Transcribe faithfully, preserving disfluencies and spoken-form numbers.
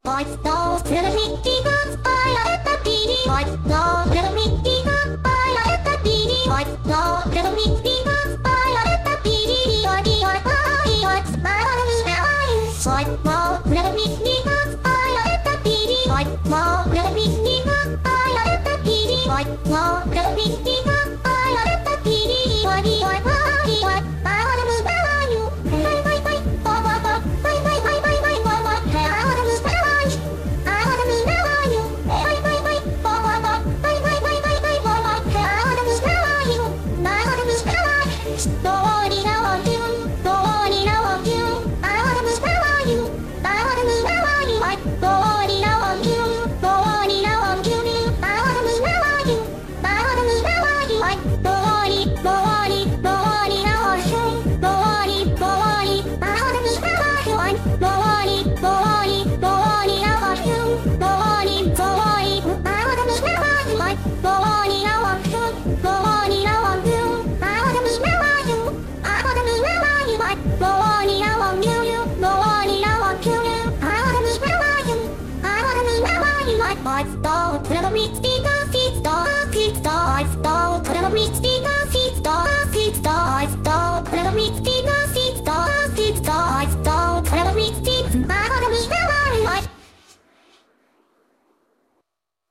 White snow, little Mickey Mouse, fire at the beanie. White snow, little Mickey Mouse, fire at the beanie. White snow, little Mickey Mouse, fire at the beanie. White, white, white, white, smile, smile. White snow, little Mickey Mouse, fire at the beanie. White snow, little Mickey Mouse, fire at the beanie. White snow, little Mickey Mouse, fire at the beanie. White, white, white, white, smile, smile. Bye, bye, bye, bye, bye, bye, bye, bye, bye, bye, bye, bye, bye. I stole, little Mickey Mouse, he stole, he stole, I stole, little Mickey Mouse, he stole, he stole, I stole.